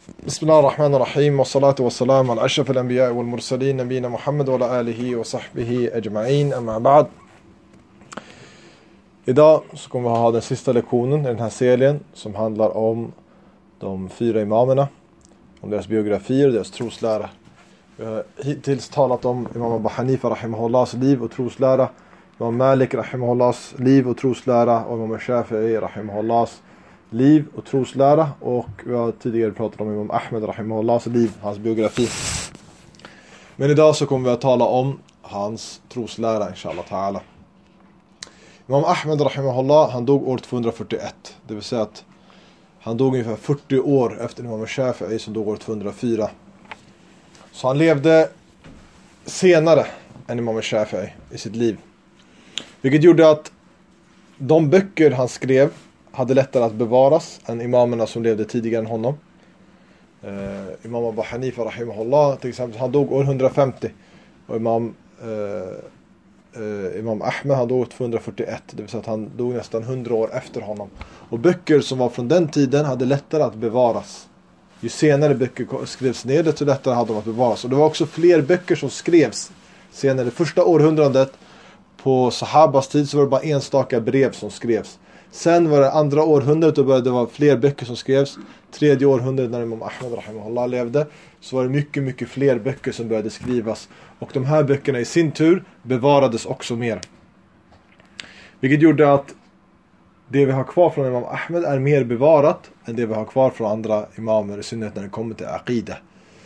بسم الله الرحمن الرحيم والصلاة والسلام على أشرف الأنبياء والمرسلين نبينا محمد وعلى آله وصحبه أجمعين أما بعد. Idag så kommer vi ha den sista lektionen i den här serien som handlar om de 4 imamerna, om deras biografier och deras troslära. Vi har hittills talat om Imam Abu Hanifa rahimahullahs liv och troslära, Imam Malik rahimahullahs liv och troslära och Imam Shafi'i rahimahullahs liv och troslära, och vi har tidigare pratat om Imam Ahmed rahimahullahs liv, hans biografi. Men idag så kommer vi att tala om hans troslära inshallah ta'ala. Imam Ahmed rahimahullah, han dog år 241, det vill säga att han dog ungefär 40 år efter Imam Shafi'i som dog år 204. Så han levde senare än Imam Shafi'i i sitt liv. Vilket gjorde att de böcker han skrev hade lättare att bevaras än imamerna som levde tidigare än honom. Imam Abu Hanifa rahimahullah till exempel, han dog år 150. Och Imam Ahmed, han dog 241. Det vill säga att han dog nästan 100 år efter honom. Och böcker som var från den tiden hade lättare att bevaras. Ju senare böcker skrevs ner, desto lättare hade de att bevaras. Och det var också fler böcker som skrevs senare. Första århundradet på Sahabas tid så var det bara enstaka brev som skrevs. Sen var det andra århundradet och började det vara fler böcker som skrevs. Tredje århundradet när Imam Ahmed rahimahullah levde så var det mycket fler böcker som började skrivas. Och de här böckerna i sin tur bevarades också mer. Vilket gjorde att det vi har kvar från Imam Ahmed är mer bevarat än det vi har kvar från andra imamer, i synnerhet när det kommer till aqida.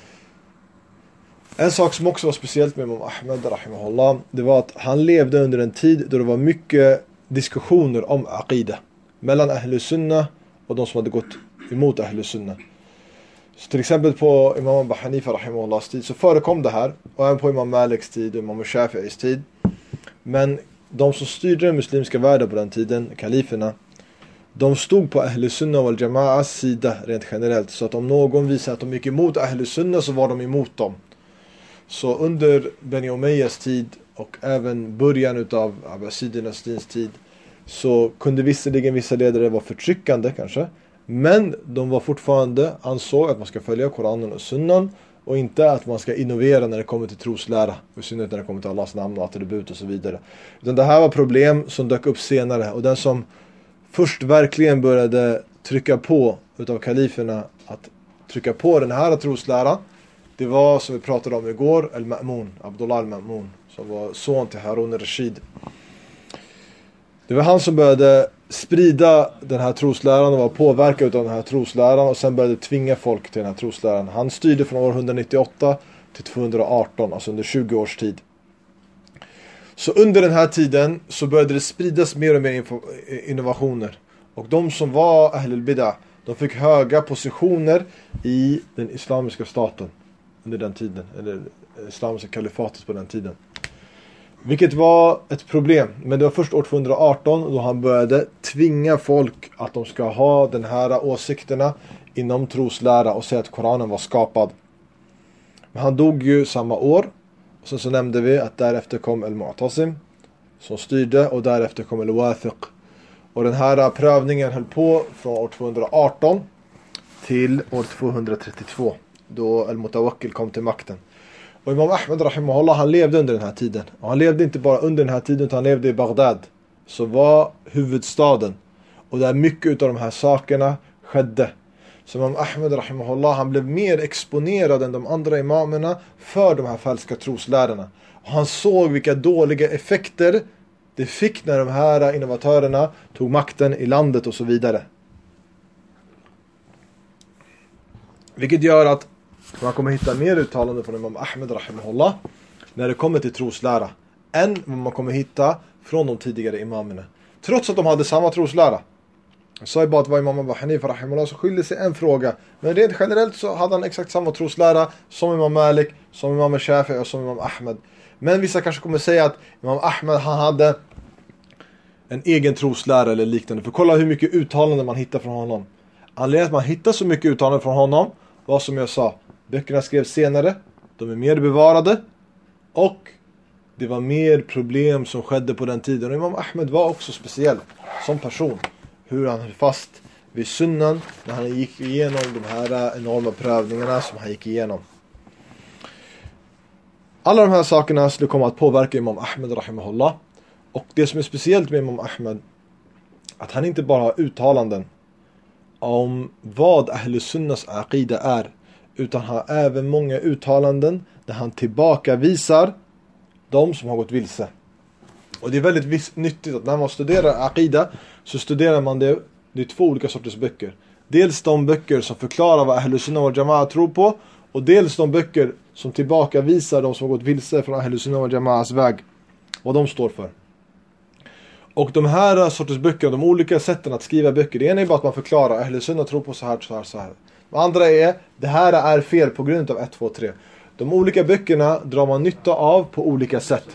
En sak som också var speciellt med Imam Ahmed rahimahullah, det var att han levde under en tid då det var mycket diskussioner om aqida mellan Ahlus Sunnah och de som hade gått emot Ahlus Sunnah. Så till exempel på Imam Abu Hanifa rahimahullahs tid så förekom det här, och även på Imam Maliks tid och Imam Shafi'is tid. Men de som styrde den muslimska världen på den tiden, kaliferna, de stod på Ahlus Sunnah wal Jama'as sida rent generellt. Så att om någon visade att de gick emot Ahlus Sunnah så var de emot dem. Så under Bani Umayyas tid och även början utav Abbasidernas tid så kunde visserligen vissa ledare vara förtryckande kanske, men de var fortfarande ansåg att man ska följa Koranen och Sunnan och inte att man ska innovera när det kommer till troslära, i synnerhet när det kommer till Allahs namn och attribut och så vidare. Utan det här var problem som dök upp senare, och den som först verkligen började trycka på utav kaliferna att trycka på den här trosläran, det var, som vi pratade om igår, Al-Ma'mun, Abdullah Al-Ma'mun, som var son till Harun al-Rashid. Det var han som började sprida den här trosläran och var påverkad av den här trosläran, och sen började tvinga folk till den här trosläran. Han styrde från år 198 till 218, alltså under 20 års tid. Så under den här tiden så började det spridas mer och mer innovationer. Och de som var Ahlul Bid'ah, de fick höga positioner i den islamiska staten under den tiden, eller islamiska kalifatet på den tiden. Vilket var ett problem, men det var först år 218 då han började tvinga folk att de ska ha den här åsikterna inom troslära och säga att Koranen var skapad. Men han dog ju samma år, och så nämnde vi att därefter kom Al-Mu'tasim som styrde, och därefter kom Al-Wathiq. Och den här prövningen höll på från år 218 till år 232 då Al-Mutawakkil kom till makten. Och Imam Ahmed rahimahullah, han levde under den här tiden. Och han levde inte bara under den här tiden, utan han levde i Bagdad, som var huvudstaden. Och där mycket av de här sakerna skedde. Så Imam Ahmed rahimahullah, han blev mer exponerad än de andra imamerna för de här falska troslärarna. Och han såg vilka dåliga effekter det fick när de här innovatörerna tog makten i landet och så vidare. Vilket gör att man kommer hitta mer uttalanden från Imam Ahmed rahimahullah när det kommer till troslära än vad man kommer hitta från de tidigare imamerna. Trots att de hade samma troslära. Jag sa ju bara att det var Imam Abu Hanifa rahimahullah så skilde sig en fråga. Men rent generellt så hade han exakt samma troslära som Imam Malik, som Imam Shafi'i och som Imam Ahmed. Men vissa kanske kommer säga att Imam Ahmed, han hade en egen troslära eller liknande. För kolla hur mycket uttalanden man hittar från honom. Anledningen att man hittar så mycket uttalanden från honom var, som jag sa, böckerna skrevs senare, de är mer bevarade, och det var mer problem som skedde på den tiden. Och Imam Ahmed var också speciell som person. Hur han höll fast vid sunnan när han gick igenom de här enorma prövningarna som han gick igenom. Alla de här sakerna skulle komma att påverka Imam Ahmed rahimahullah. Och det som är speciellt med Imam Ahmed, att han inte bara har uttalanden om vad Ahlus Sunnas aqida är, utan har även många uttalanden där han tillbakavisar de som har gått vilse. Och det är väldigt nyttigt att när man studerar aqida så studerar man det är två olika sorters böcker. Dels de böcker som förklarar vad Ahlus Sunna wal Jama'a tror på, och dels de böcker som tillbakavisar de som har gått vilse från Ahlus Sunna wal Jama'as väg, vad de står för. Och de här sorters böcker, de olika sätten att skriva böcker, det ena är bara att man förklarar Ahlus Sunna tror på så här, så här, så här. Det andra är, det här är fel på grund av 1, 2, 3. De olika böckerna drar man nytta av på olika sätt.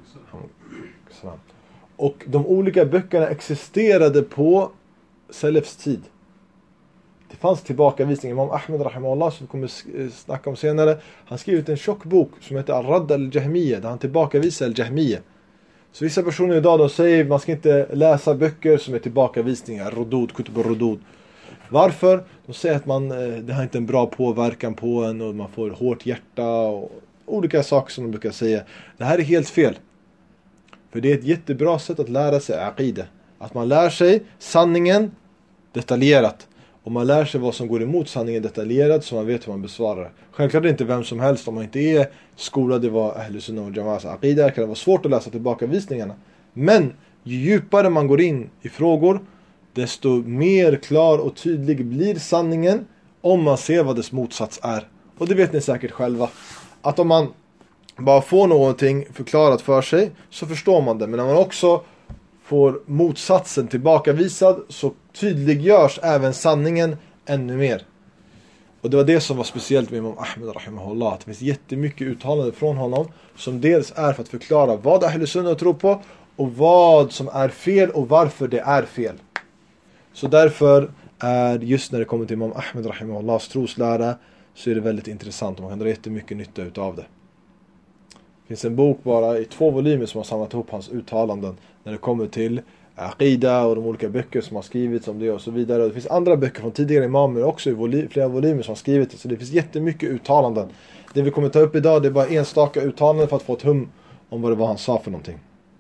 Och de olika böckerna existerade på Salafs tid. Det fanns tillbakavisningar. Imam Ahmed rahimahullah, som vi kommer snacka om senare, han skrivit en tjock bok som heter Ar-Radd al-Jahmiyya, där han tillbakavisar al-Jahmiyya. Så vissa personer idag, de säger att man ska inte läsa böcker som är tillbakavisningar, Rudud, Kutub al-Rudud. Varför? De säger att det har inte en bra påverkan på en och man får hårt hjärta och olika saker som de brukar säga. Det här är helt fel. För det är ett jättebra sätt att lära sig aqida. Att man lär sig sanningen detaljerat. Och man lär sig vad som går emot sanningen detaljerat, så man vet hur man besvarar. Självklart är det inte vem som helst, om man inte är skolad i vad Ahlus Sunna wal Jama'as aqida, kan det vara svårt att läsa tillbakavisningarna. Men ju djupare man går in i frågor, desto mer klar och tydlig blir sanningen om man ser vad dess motsats är. Och det vet ni säkert själva. Att om man bara får någonting förklarat för sig, så förstår man det. Men när man också får motsatsen tillbakavisad, så tydliggörs även sanningen ännu mer. Och det var det som var speciellt med Imam Ahmed rahimahullah. Att det finns jättemycket uttalanden från honom som dels är för att förklara vad Ahlus Sunna tror på och vad som är fel och varför det är fel. Så därför är just när det kommer till Imam Ahmed rahimahullahs troslära, så är det väldigt intressant och man kan dra jättemycket nytta utav det. Det finns en bok bara i 2 volymer som har samlat ihop hans uttalanden när det kommer till aqida och de olika böcker som har skrivits om det och så vidare. Och det finns andra böcker från tidigare imamer också i flera volymer som har skrivits. Så det finns jättemycket uttalanden. Det vi kommer ta upp idag, det är bara enstaka uttalanden för att få ett hum om vad det var han sa för någonting.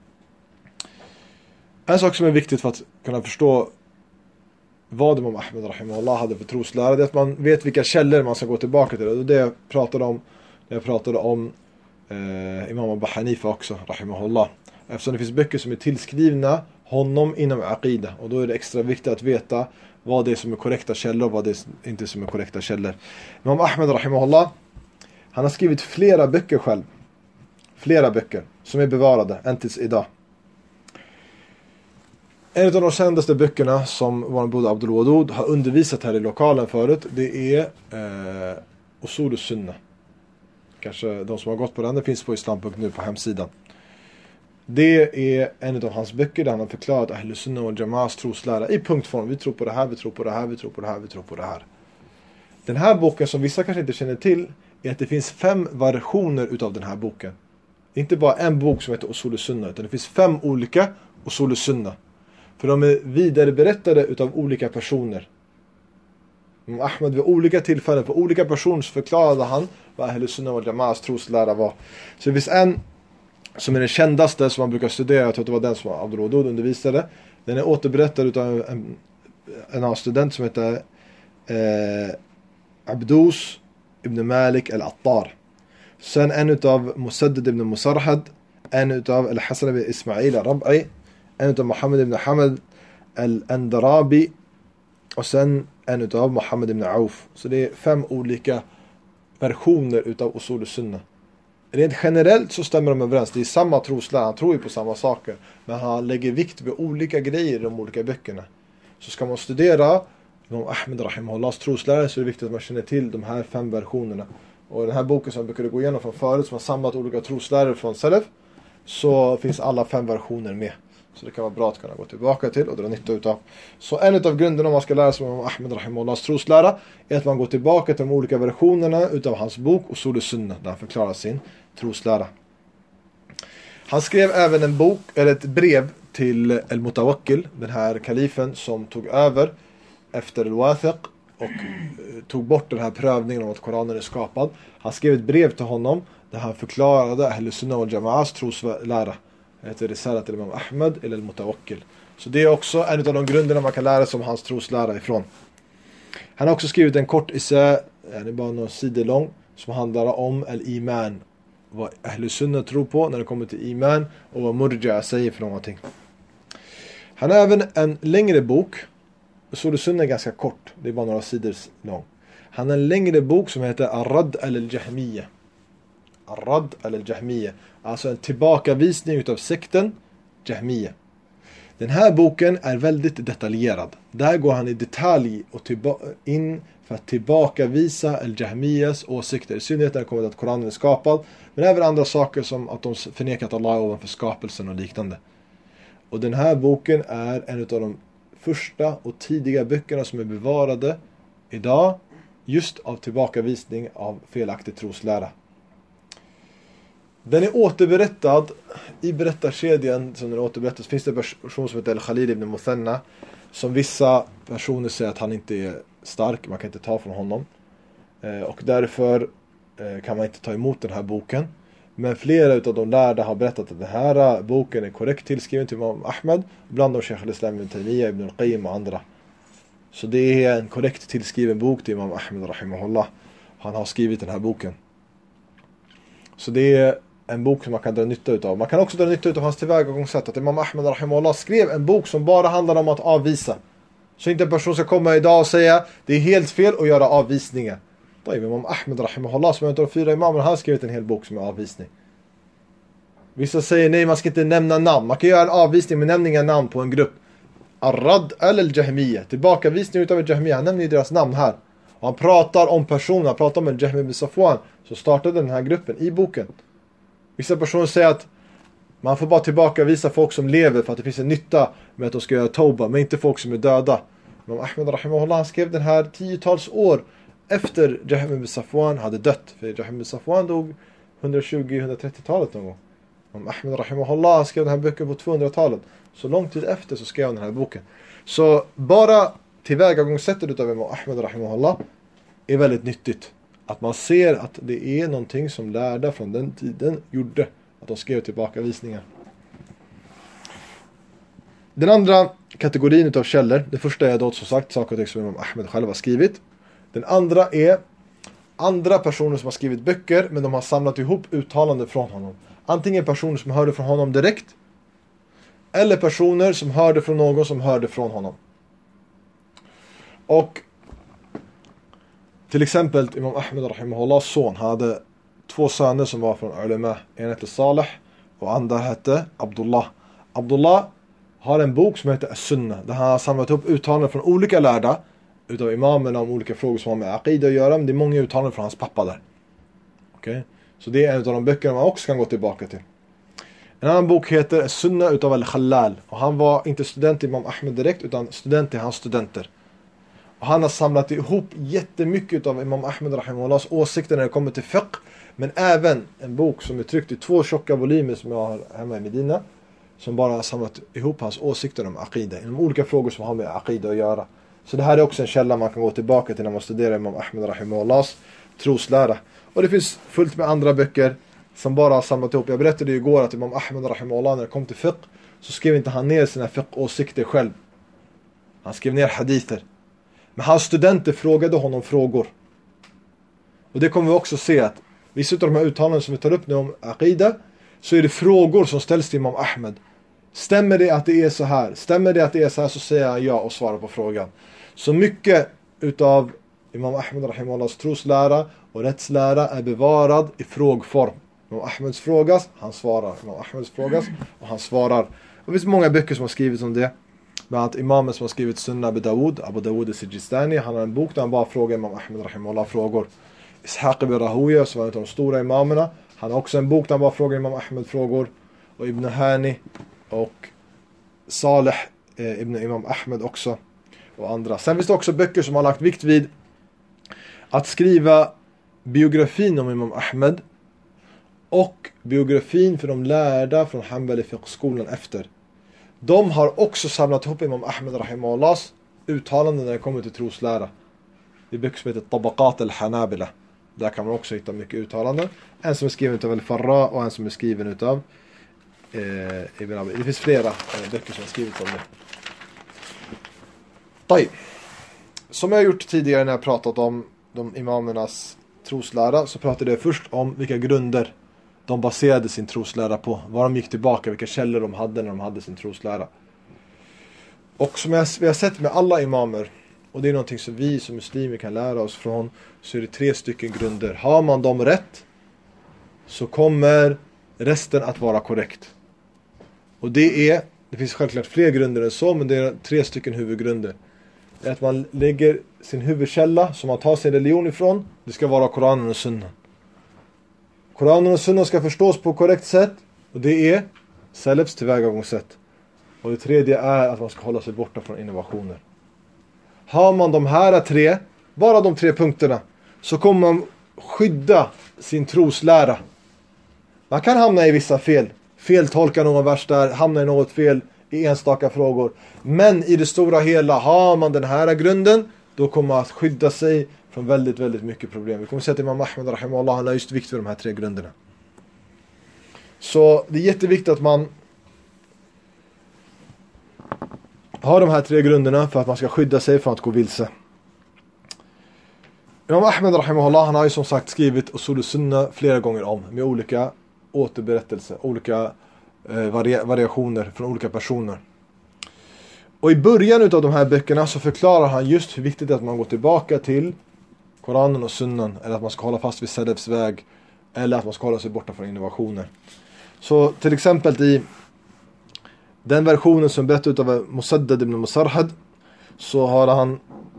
En sak som är viktigt för att kunna förstå vad Imam Ahmed rahimahullah hade för troslära, det är att man vet vilka källor man ska gå tillbaka till. Och det jag pratade om Imam Abu Hanifa också rahimahullah. Eftersom det finns böcker som är tillskrivna honom inom aqida, och då är det extra viktigt att veta vad det är som är korrekta källor och vad det är inte som är korrekta källor. Imam Ahmed rahimahullah, han har skrivit flera böcker själv. Flera böcker som är bevarade än tills idag. En av de kändaste böckerna som vår broder Abdul Wadud har undervisat här i lokalen förut, det är Usul Sunna. Kanske de som har gått på den, det finns på islam.nu på hemsidan. Det är en av hans böcker där han har förklarat Ahlus Sunna wal Jama'as troslära i punktform. Vi tror på det här, vi tror på det här, vi tror på det här, vi tror på det här. Den här boken, som vissa kanske inte känner till, är att det finns 5 versioner utav den här boken. Det är inte bara en bok som heter Usul Sunna, utan det finns 5 olika Usul Sunna. För de är vidare berättade utav olika personer. Ahmed vid olika tillfällen för olika personer förklarade han vad Ahlus Sunna wal Jama'as troslära var. Så det finns en som är den kändaste som man brukar studera, jag tror att det var den som Abdul Wadud undervisade. Den är återberättad utav en student som heter Abdus ibn Malik al-Attar. Sen en utav Musaddad ibn Musarhad, en utav Al-Hasan ibn Ismail al-Rab'i, en utav Muhammad ibn Hamad al-Andarabi och sen en utav Muhammad ibn Auf. Så det är 5 olika versioner utav Usul Sunna. Rent generellt så stämmer de överens. Det är samma troslära, han tror ju på samma saker, men han lägger vikt vid olika grejer i de olika böckerna. Så ska man studera Imam Ahmed rahimahullahs troslära, så är det viktigt att man känner till de här 5 versionerna. Och den här boken som jag brukade gå igenom från förut, som har samlat olika troslärare från Salaf, så finns alla 5 versioner med. Så det kan vara bra att kunna gå tillbaka till och dra nytta utav. Så en av grunderna om man ska lära sig om Ahmed rahimahullahs troslära är att man går tillbaka till de olika versionerna utav hans bok Usul Sunna, där han förklarar sin troslära. Han skrev även en bok, eller ett brev till El Mutawakkil, den här kalifen som tog över efter al-Wathiq och tog bort den här prövningen om att Koranen är skapad. Han skrev ett brev till honom där han förklarade Ahl-Sunnah wal Jama'as troslära. Det heter Risalat al-Imam Ahmed eller al-Mutawakkil. Så det är också en av de grunderna man kan lära sig om hans troslära ifrån. Han har också skrivit en kort essä, det är bara några sidor lång, som handlar om al-Iman. Vad Ahl-Sunnah tror på när det kommer till Iman och vad Murja säger för någonting. Han har även en längre bok. Usul-Sunnah är ganska kort, det är bara några sidor lång. Han har en längre bok som heter Ar-Radd al-Jahmiyya. Ar-Radd al-Jahmiyya. Alltså en tillbakavisning utav sekten Jahmiyya. Den här boken är väldigt detaljerad. Där går han i detalj och in för att tillbakavisa al-Jahmiyyas åsikter. I synnerhet när det kommer till att Koranen är skapad. Men även andra saker som att de förnekat Allah ovanför skapelsen och liknande. Och den här boken är en av de första och tidiga böckerna som är bevarade idag. Just av tillbakavisning av felaktig troslära. Den är återberättad i berättarkedjan som den återberättas. Finns det en person som heter Al-Khalil ibn Muthanna som vissa personer säger att han inte är stark, man kan inte ta från honom. Och därför kan man inte ta emot den här boken. Men flera av de lärda har berättat att den här boken är korrekt tillskriven till Imam Ahmed, bland de Sheikh al-Islam ibn Taymiyyah, ibn al-Qayyim och andra. Så det är en korrekt tillskriven bok till Imam Ahmed rahimahullah. Han har skrivit den här boken. Så det är en bok som man kan dra nytta utav. Man kan också dra nytta utav hans tillvägagångssätt. Att Imam Ahmed rahimahullah skrev en bok som bara handlar om att avvisa. Så inte en person ska komma idag och säga det är helt fel att göra avvisningar. Då är Imam Ahmed rahimahullah som är en av de 4 imamerna, han har skrivit en hel bok som är avvisning. Vissa säger nej, man ska inte nämna namn. Man kan göra en avvisning men nämna inga namn på en grupp. Ar-Radd al-Jahmiyya. Tillbakavisning utav al-Jahmiyya. Han nämner ju deras namn här. Och han pratar om personer. Han pratar om al-Jahmi ibn Safwan. Så startade den här gruppen i boken. Vissa personer säger att man får bara tillbakavisa folk som lever för att det finns en nytta med att de ska göra tauba, men inte folk som är döda. Men Ahmed rahimahullah, han skrev den här 10-tals år efter Jahmi ibn Safwan hade dött. För Jahmi ibn Safwan dog 120-130-talet någon gång. Men Ahmed rahimahullah, han skrev den här boken på 200-talet. Så lång tid efter så skrev han den här boken. Så bara tillvägagångssättet utav Imam Ahmed rahimahullah är väldigt nyttigt. Att man ser att det är någonting som lärda från den tiden gjorde. Att de skrev tillbakavisningar. Den andra kategorin utav källor. Det första är då som sagt saker och ting som Imam Ahmed själv har skrivit. Den andra är andra personer som har skrivit böcker, men de har samlat ihop uttalanden från honom. Antingen personer som hörde från honom direkt, eller personer som hörde från någon som hörde från honom. Och till exempel Imam Ahmed rahimahullahs son hade 2 söner som var från ulema. En hette Saleh och andra hette Abdullah. Abdullah har en bok som heter As-Sunnah, där han har samlat upp uttalanden från olika lärda utav imamerna om olika frågor som har med aqida att göra, men det är många uttalanden från hans pappa där. Okej? Så det är en av de böckerna man också kan gå tillbaka till. En annan bok heter As-Sunnah utav Al-Khallal, och han var inte student till Imam Ahmed direkt utan student till hans studenter. Och han har samlat ihop jättemycket av Imam Ahmed rahimahullahs åsikter när det kommer till fiqh, men även en bok som är tryckt i 2 tjocka volymer som jag har hemma i Medina, som bara har samlat ihop hans åsikter om aqida, inom olika frågor som har med aqida att göra. Så det här är också en källa man kan gå tillbaka till när man studerar Imam Ahmed rahimahullahs troslära. Och det finns fullt med andra böcker som bara har samlat ihop. Jag berättade ju igår att Imam Ahmed rahimahullah, när det kom till fiqh, så skrev inte han ner sina fiqh-åsikter själv. Han skrev ner hadither. Men hans studenter frågade honom frågor. Och det kommer vi också se att vissa av de här uttalanden som vi tar upp nu om aqida, så är det frågor som ställs till Imam Ahmed. Stämmer det att det är så här? Stämmer det att det är så här, så säger han ja och svarar på frågan. Så mycket utav Imam Ahmed rahimahullahs troslära och rättslära är bevarad i frågform. Imam Ahmeds frågas, han svarar. Imam Ahmeds frågas och han svarar. Och det finns många böcker som har skrivit om det. Bland annat imamen som har skrivit Sunnah Abu Dawud al-Sijistani. Han har en bok där han bara frågar Imam Ahmed rahimahullah frågor. Ishaq ibn Rahuya, som var en av de stora imamerna, han har också en bok där han bara frågar Imam Ahmed frågor. Och Ibn Hani och Saleh ibn Imam Ahmed också. Och andra. Sen finns det också böcker som har lagt vikt vid att skriva biografin om Imam Ahmed och biografin för de lärda från Hanbali fiqh-skolan efter. De har också samlat ihop Imam Ahmed rahimahullahs uttalanden när det kommer till troslära. Det är böcker som heter Tabaqat al-Hanabila. Där kan man också hitta mycket uttalanden. En som är skriven utav Al-Farra och en som är skriven utav Ibn Abi. Det finns flera böcker som är skrivit om det. Taib. Som jag har gjort tidigare när jag pratat om de imamernas troslära, så pratade jag först om vilka grunder de baserade sin troslära på. Var de gick tillbaka, vilka källor de hade när de hade sin troslära. Och som vi har sett med alla imamer, och det är någonting som vi som muslimer kan lära oss från, så är det 3 stycken grunder. Har man dem rätt, så kommer resten att vara korrekt. Och det finns självklart fler grunder än så, men det är 3 stycken huvudgrunder. Det är att man lägger sin huvudkälla som man tar sin religion ifrån, det ska vara Koranen och Sunnan. Koranen och Sunnan ska förstås på korrekt sätt, och det är Salafs tillvägagångssätt. Och det tredje är att man ska hålla sig borta från innovationer. Har man de här 3, bara de 3 punkterna, så kommer man skydda sin troslära. Man kan hamna i vissa feltolka någon vers där, hamna i något fel i enstaka frågor. Men i det stora hela, har man den här grunden, då kommer man att skydda sig från väldigt, väldigt mycket problem. Vi kommer att se att Imam Ahmed rahimahullah, han har just vikt för de här 3 grunderna. Så det är jätteviktigt att man har de här 3 grunderna för att man ska skydda sig från att gå vilse. Imam Ahmed rahimahullah, han har ju som sagt skrivit Usul Sunna flera gånger om, med olika återberättelser, olika variationer från olika personer. Och i början av de här böckerna så förklarar han just hur viktigt det är att man går tillbaka till Koranen och Sunnan, eller att man ska hålla fast vid Salafs väg, eller att man ska hålla sig borta från innovationer. Så till exempel i den versionen som berättar av Musaddad ibn Musarhad, så har han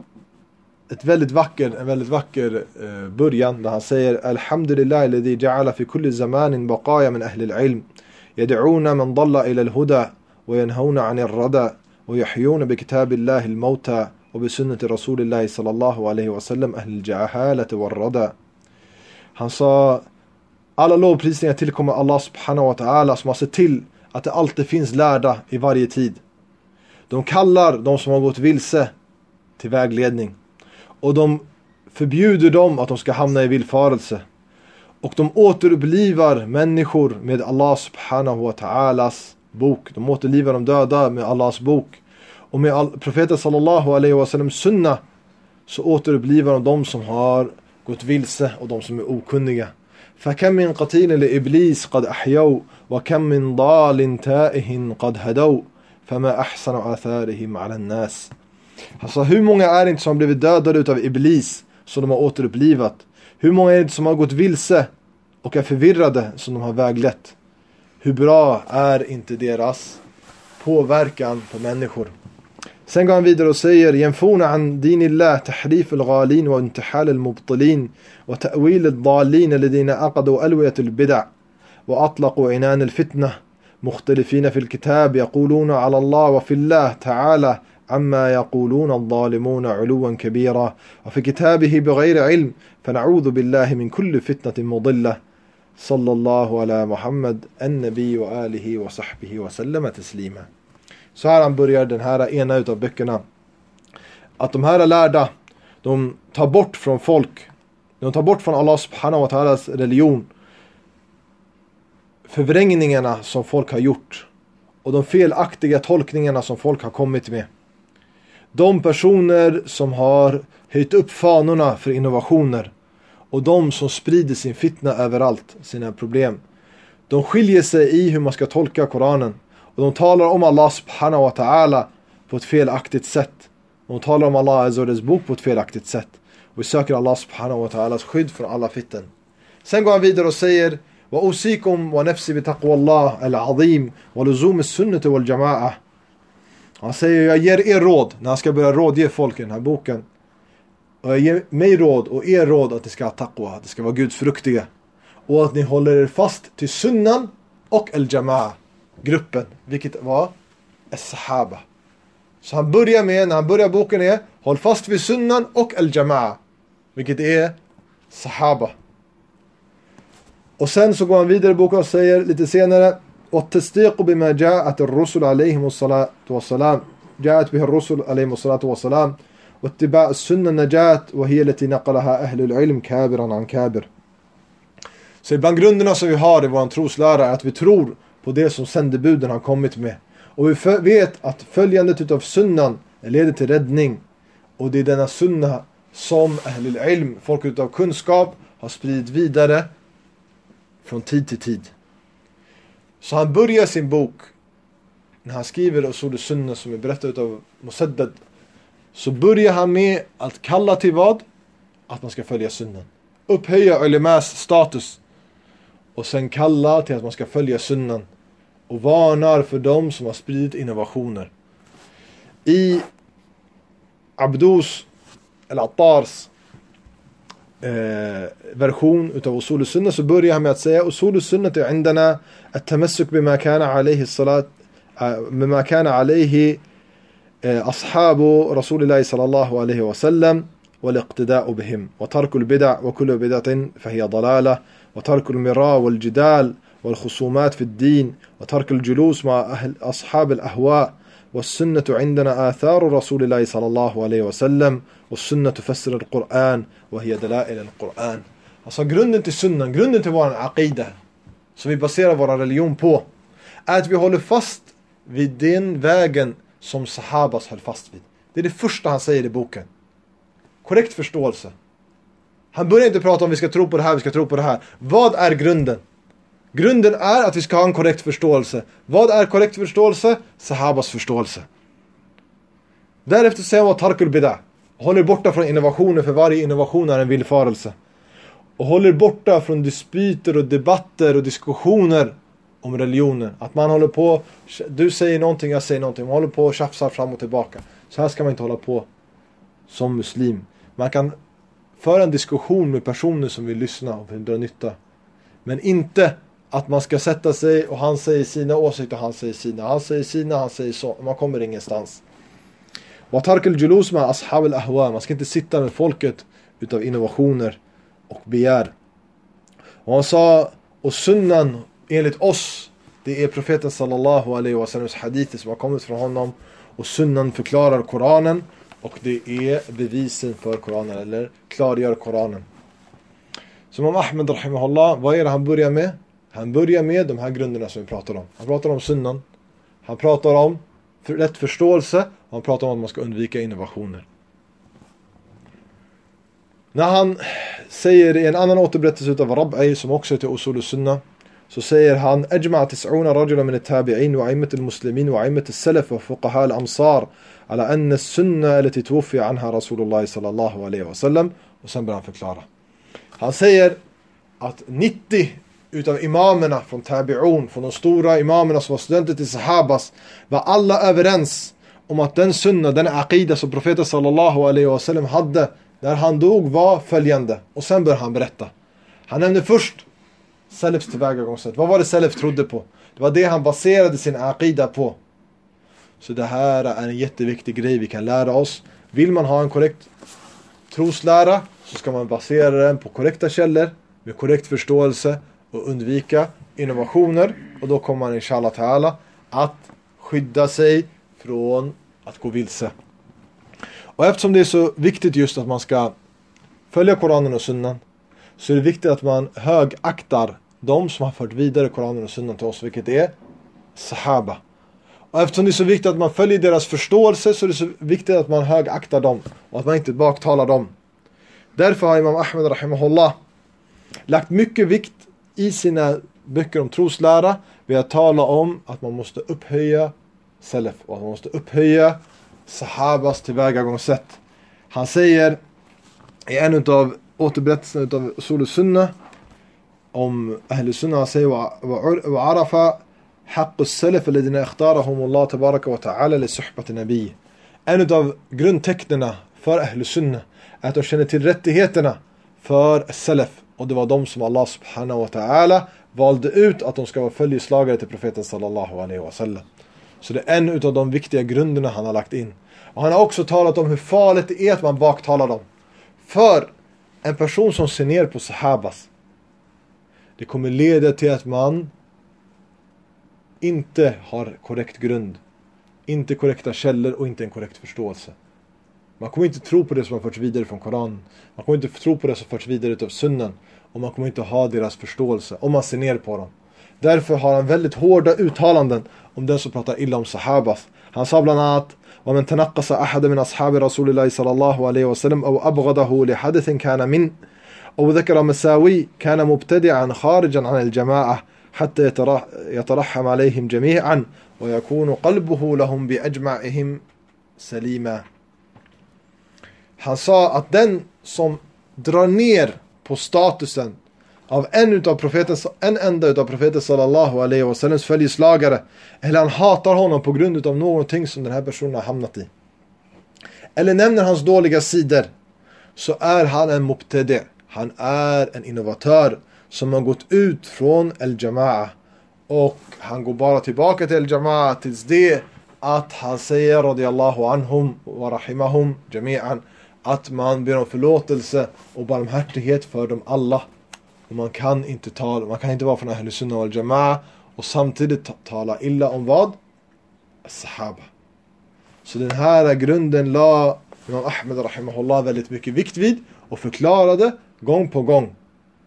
en väldigt vacker början där han säger: Alhamdulillah alladhi ja'ala fi kulli zamanin baqaya min ahli al-ilm yad'una man dalla ila al-huda wa yanhauna 'anil rada wa yuhyuna bi kitabillahi al-mauta wa bi sunnati rasulillahi sallallahu alayhi wa sallam ahli al-jahalati war-rada. Han sa: alla lovprisningar tillkommer Allah subhanahu wa ta'ala, som har sett till att det alltid finns lärda i varje tid. De kallar de som har gått vilse till vägledning, och de förbjuder dem att de ska hamna i villfarelse. Och de återupplivar människor med Allah subhanahu wa ta'alas bok. De återlivar de döda med Allahs bok. Och med profeten sallallahu alaihi wa sallam sunna, så återupplivar de som har gått vilse och de som är okunniga. فَكَمْ مِنْ قَتِيلٍ لِإِبْلِيسِ قَدْ أَحْيَوْا وَكَمْ مِنْ ضَالٍ تَائِهٍ قَدْ هَدَوْا فَمَا أَحْسَنَ آثَارِهِمْ عَلَى النَّاسِ. Alltså, hur många är det inte som har blivit dödade utav Iblis som de har återupplivat? Hur många är det som har gått vilse och är förvirrade som de har väglett? Hur bra är inte deras påverkan på människor? Sen går han vidare och säger: ينفون عن دين الله تحريف الغالين وانتحال المبطلين وتأويل الضالين الذين أقضوا ألوية البدع وأطلقوا عنان الفتنة مختلفين في الكتاب يقولون على الله وفي الله تعالى عما يقولون الظالمون علوا كبيرا وفي كتابه بغير علم فنعوذ بالله من كل فتنة مضلة صلى الله على محمد النبي وآله وصحبه وسلم تسليما. Så här han börjar den här ena utav böckerna. Att de här lärda, de tar bort från folk, de tar bort från Allah subhanahu wa ta'alas religion förvrängningarna som folk har gjort och de felaktiga tolkningarna som folk har kommit med. De personer som har höjt upp fanorna för innovationer och de som sprider sin fitna överallt, sina problem, de skiljer sig i hur man ska tolka Koranen. Och de talar om Allah subhanahu wa ta'ala på ett felaktigt sätt. De talar om Allah Azza bok på ett felaktigt sätt. Och vi söker Allah subhanahu wa ta'alas skydd från alla fitten. Sen går han vidare och säger: Wa usikum wa nafsi bi taqwallah al-azim wa luzum as-sunnah wal jama'a. Han säger: jag ger er råd, när han ska börja rådge folk i den här boken. Och jag ger mig råd och er råd att det ska ha taqwa, att det ska vara gudsfruktiga. Och att ni håller er fast till sunnan och al-jama'a. Gruppen, vilket var as-sahaba. Så han börjar med, när han börjar boken är: håll fast vid sunnan och al-jama'a, vilket är sahaba. Och sen så går han vidare i boken och säger lite senare: وَالتَّصْدِيقُ بِمَا جَاءَتِ الرُّسُلُ عَلَيْهِمُ الصَّلَاةُ وَالسَّلَامُ جاءت به الرسل عليهم الصلاة والسلام واتباع السنة النجاة وهي التي نقلها أهل العلم كابرا عن كابر. Så ibland grunderna som vi har i vår troslära är att vi tror på det som sändebuden har kommit med. Och vi vet att följandet utav sunnan leder till räddning. Och det är denna sunna som ahlul ilm, folk utav kunskap, har spridit vidare från tid till tid. Så han börjar sin bok, när han skriver Usul Sunna som är berättad utav Musaddad, så börjar han med att kalla till vad? Att man ska följa sunnan. Upphöja ulemas status. Och sen kalla till att man ska följa sunnan. Och varnar för dem som har spridit innovationer. I Abdus eller Attars version utav Usul Sunna så börjar han med att säga Usul Sunna är عندنا التمسك بما كان عليه الصلاة بما كان عليه أصحاب رسول الله صلى الله عليه وسلم والاقتداء بهم وترك البدع وكل بدعة فهي ضلالة وترك المراء والجدال والخصومات في الدين وترك الجلوس مع أصحاب الأهواء والسنة عندنا آثار رسول الله صلى الله عليه وسلم والسنة تفسر القرآن وهي دلائل القرآن. Alltså grunden till sunnan, grunden till vår aqida som vi baserar vår religion på är att vi håller fast vid den vägen som sahabas höll fast vid. Det är det första han säger i boken. Korrekt förståelse. Han börjar inte prata om vi ska tro på det här, vi ska tro på det här. Vad är grunden? Grunden är att vi ska ha en korrekt förståelse. Vad är korrekt förståelse? Sahabas förståelse. Därefter säger han tarkul bid'a. Håller borta från innovationer, för varje innovation är en villfarelse. Och håller borta från dispyter och debatter och diskussioner om religionen. Att man håller på, du säger någonting, jag säger någonting. Man håller på och tjafsar fram och tillbaka. Så här ska man inte hålla på som muslim. Man kan föra en diskussion med personer som vill lyssna och vill dra nytta. Men inte att man ska sätta sig och han säger sina åsikter och han säger sina. Han säger sina, han säger så. Man kommer ingenstans. وَتَرْكِ الْجُلُوسِ مَا أَصْحَابِ الْأَهْوَاءِ. Man ska inte sitta med folket utav innovationer och begär. Och han sa, och sunnan enligt oss, det är profeten sallallahu alaihi wasallams hadith som har kommit från honom. Och sunnan förklarar Koranen. Och det är bevisen för Koranen, eller klargör Koranen. Som om Ahmed rahimahullah, vad är det han börjar med? Han börjar med de här grunderna som vi pratar om. Han pratar om sunnan. Han pratar om rätt förståelse. Och han pratar om att man ska undvika innovationer. När han säger i en annan återberättelse utav Rab'i som också heter Usul Sunna, så säger han أجمع 90 رجلا من التابعين وأئمة المسلمين وأئمة السلف وفقهاء الأمصار على أن السنة التي توفي عنها رسول الله صلى الله عليه وسلم. Och sen börjar han förklara. Han säger att 90 utav imamerna från tabi'un, från de stora imamerna som var studenter till sahabas, var alla överens om att den sunna, den aqida som profeten sallallahu alaihi wasallam hade när han dog var följande. Och sen börjar han berätta. Han nämnde först Salafs tillvägagångssätt. Vad var det Salaf trodde på? Det var det han baserade sin aqida på. Så det här är en jätteviktig grej vi kan lära oss. Vill man ha en korrekt troslära så ska man basera den på korrekta källor med korrekt förståelse och undvika innovationer. Och då kommer man inshallah ta'ala att skydda sig från att gå vilse. Och eftersom det är så viktigt just att man ska följa Koranen och sunnan, så är det viktigt att man högaktar de som har fört vidare Koranen och sunnan till oss, vilket är sahaba. Och eftersom det är så viktigt att man följer deras förståelse, så är det så viktigt att man högaktar dem och att man inte baktalar dem. Därför har Imam Ahmed rahimahullah lagt mycket vikt i sina böcker om troslära vid att tala om att man måste upphöja salaf och att man måste upphöja sahabas tillvägagångssätt. Han säger i en av återberättelsen av Usul Sunna om Ahl Sunna, han säger وَعَرَفَ حَقُّ السَّلَفِ الَّذِينَ اخْتَارَهُمُ اللَّهُ تَبَارَكَ وَتَعَالَى لِصُحْبَةِ نَبِيِّهِ. En av grundtecknena för Ahl Sunna är att de känner till rättigheterna för salaf, och det var de som Allah subhanahu wa ta'ala valde ut att de ska vara följeslagare till profeten sallallahu alaihi wasallam. Så det är en av de viktiga grunderna han har lagt in. Och han har också talat om hur farligt det är att man baktalar dem. För en person som ser ner på sahabas, det kommer leda till att man inte har korrekt grund inte korrekta källor och inte en korrekt förståelse. Man kommer inte tro på det som har förts vidare från Koran. Man kommer inte tro på det som förts vidare utav sunnan. Och man kommer inte ha deras förståelse om man ser ner på dem. Därför har han väldigt hårda uttalanden om den som pratar illa om sahabas. Han sa bland annat: وَمَنْ تَنَقَّصَ أَحَدَ مِنْ أَصْحَابِ رَسُولِ اللَّهِ صَلَى اللَّهُ عَلَيْهِ وَسَلَّمْ أَوْ أَبْغَضَهُ لِحَدَثٍ كَانَ مِنْ أو ذكر مساوي كان مبتدعا خارجا عن الجماعة حتى يترحم عليهم جميعا ويكون قلبه لهم بأجمعهم سليما. Han sa att den som drar ner på statusen av en enda utav profeten sallallahu alaihi wasallams följeslagare, eller han hatar honom på grund av någonting som den här personen har hamnat i, eller nämner hans dåliga sidor, så är han en mubtadi'. Han är en innovatör som har gått ut från al-jama'a, och han går bara tillbaka till al-jama'a tills det att han säger radiyallahu anhum wa rahimahum jami'an, att man ber om förlåtelse och barmhärtighet för dem alla. Och man kan inte vara från Ahl Sunnah wal Jama'a och samtidigt tala illa om vad? Sahaba. Så den här grunden la Imam Ahmed rahimahullah väldigt mycket vikt vid och förklarade gång på gång.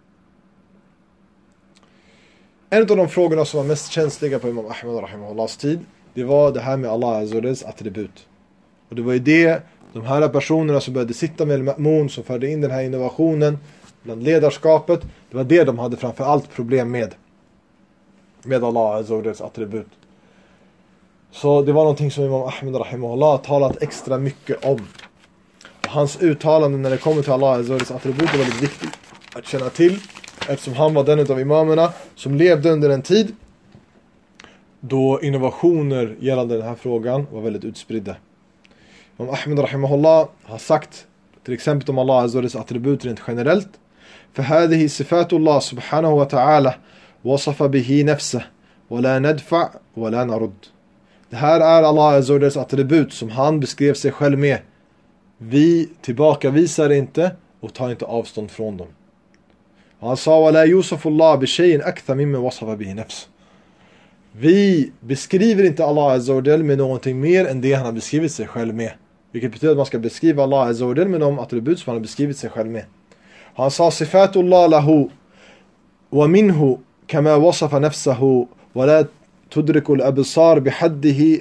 En av de frågorna som var mest känsliga på Imam Ahmed rahimahullahs tid, det var det här med Allah Azza wa Jals attribut. Och det var ju det de här personerna som började sitta med al-Ma'mun, som förde in den här innovationen bland ledarskapet, det var det de hade framför allt problem med Allah Azza wa Jals attribut. Så det var någonting som Imam Ahmed rahimahullah talat extra mycket om. Och hans uttalanden när det kommer till Allah Azza wa Jals attribut är väldigt viktigt att känna till, eftersom han var den av imamerna som levde under en tid då innovationer gällande den här frågan var väldigt utspridda. Imam Ahmed rahimahullah har sagt till exempel om Allah Azza wa Jals attribut rent generellt: فهذه صفات الله سبحانه وتعالى وصف به نفسه ولا ندفع ولا نرد. Det här är Allah Azza wa Jals attribut som han beskrev sig själv med. Vi tillbakavisar inte och tar inte avstånd från dem. Han sa: ولا يوصف الله بشيء أكثر مما وصف به نفسه. Vi beskriver inte Allah Azza wa Jal med någonting mer än det han har beskrivit sig själv med. Vilket betyder att man ska beskriva Allah Azza wa Jal med de attribut som han har beskrivit sig själv med. Han sa: Sifatullah lahu wa minhu kama wasafa nafsahu wa la tudriku al-absar bihaddihi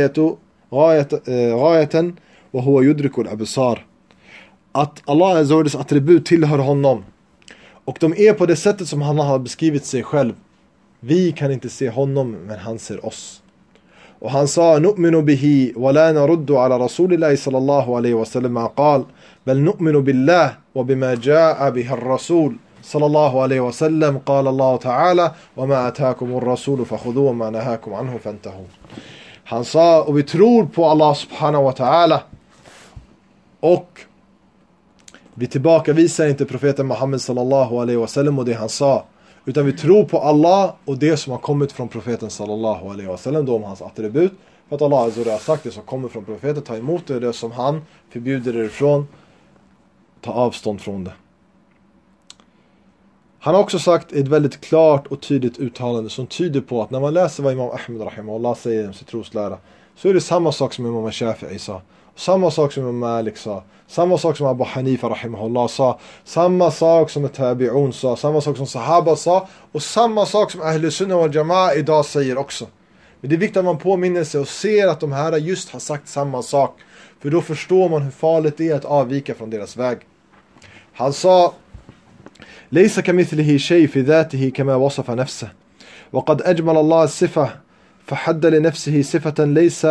ghayatan wa huwa yudriku al-absar. Att Allah Azza wa Jals attribut tillhör honom, och de är på det sättet som han har beskrivit sig själv. Vi kan inte se honom, men han ser oss. Och han sa: nu'minu bihi wa la naruddu ala rasulillahi sallallahu alaihi wasallam ma qal bal nu'minu billah wa bima jaa bihi ar-rasul sallallahu alaihi wasallam qala Allah ta'ala wa ma ataakum ar-rasul fakhudhuhu wa ma nahakum anhu fantahu. Han sa: och vi tror på Allah subhanahu wa ta'ala, och vi tillbakavisar inte profeten Muhammed sallallahu alaihi wasallam och det han sa, utan vi tror på Allah och det som har kommit från profeten sallallahu alaihi wasallam, då om hans attribut. För att Allah Azza wa Jalla har sagt det som kommer från profeten, ta emot det som han förbjuder ifrån, ta avstånd från det. Han har också sagt ett väldigt klart och tydligt uttalande som tyder på att när man läser vad Imam Ahmed rahimahullah säger om sin troslära, så är det samma sak som Imam Shafi'i sa, samma sak som Imam Malik sa, samma sak som Abu Hanifa rahimahullah sa, samma sak som Tabi'un sa, samma sak som Sahaba sa, och samma sak som Ahl Sunnah wal Jama'a idag säger också. Men det är viktigt att man påminner sig och ser att de här just har sagt samma sak, för då förstår man hur farligt det är att avvika från deras väg. Han sa: ليس كمثله شيء في ذاته كما وصف نفسه وقد أجمل الله الصفة فحد لنفسه صفة ليس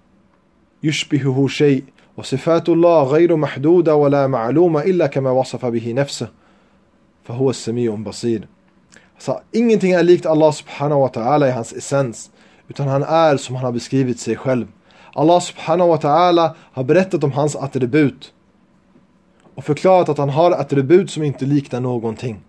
يشبهه شيء وصفات الله غير محدودة ولا معلومة إلا كما وصف به نفسه فهو السميع البصير. Så ingenting är likt Allah subhanahu wa ta'ala i hans essens, utan han är som han har beskrivit sig själv. Allah subhanahu wa ta'ala har berättat om hans attribut och förklarat att han har attribut som inte liknar någonting.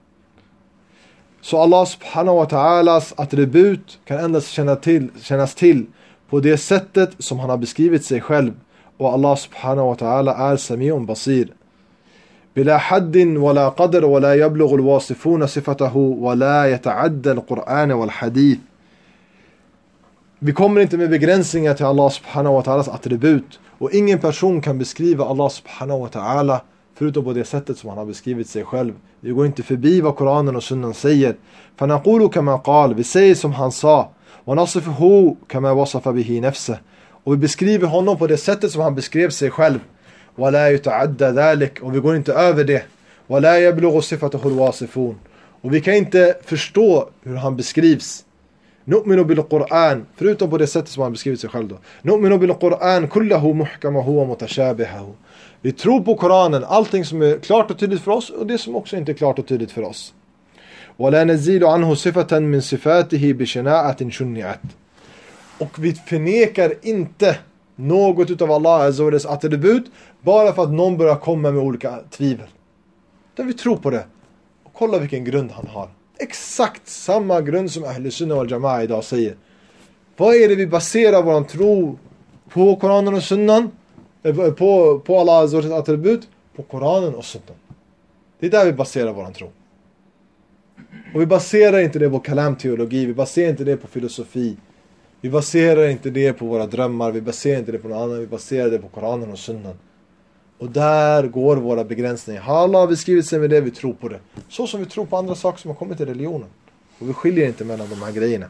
Så Allah subhanahu wa ta'alas attribut kan endast kännas till på det sättet som han har beskrivit sig själv. Och Allah subhanahu wa ta'ala är sami'un basir. بلا حد ولا قدر ولا يبلغ الواصفون صفته ولا يتعدى القرآن والحديث. Vi kommer inte med begränsningar till Allah subhanahu wa ta'alas attribut. Och ingen person kan beskriva Allah subhanahu wa ta'ala förutom på det sättet som han har beskrivit sig själv. Vi går inte förbi vad Koranen och Sunnan säger. فَنَقُولُ كَمَا قَالْ. Vi säger som han sa. وَنَصِفُهُ كَمَا وَصَفَ بِهِ نَفْسَهُ. Och vi beskriver honom på det sättet som han beskrev sig själv. وَلَا يُتَعَدَّ ذَلِكَ. Och vi går inte över det. وَلَا يَبْلُغُ صِفَتَهُ الْوَاصِفُونَ. Och vi kan inte förstå hur han beskrivs. نؤمن بالقرآن. Förutom på det sättet som han beskrivit sig själv då. نؤمن بالقرآن كله محكمه ومتشابهه. Vi tror på Koranen, allting som är klart och tydligt för oss och det som också inte är klart och tydligt för oss. ولا نزيل عنه صفة من صفاته بشناعة شنعت. Och vi förnekar inte något utav Allah Azza wa Jals attribut bara för att någon börjar komma med olika tvivel. Där vi tror på det. Och kolla vilken grund han har. Exakt samma grund som Ahl Sunnah wal Jama'a idag säger. Vad är det vi baserar vår tro på? Koranen och Sunnan? På Allah Azza wa Jals attribut? På Koranen och Sunnan. Det är där vi baserar vår tro. Och vi baserar inte det på kalamteologi. Vi baserar inte det på filosofi. Vi baserar inte det på våra drömmar. Vi baserar inte det på något annat. Vi baserar det på Koranen och Sunnan. Och där går våra begränsningar. Har Allah beskrivit sig med det, vi tror på det. Så som vi tror på andra saker som har kommit i religionen. Och vi skiljer inte mellan de här grejerna.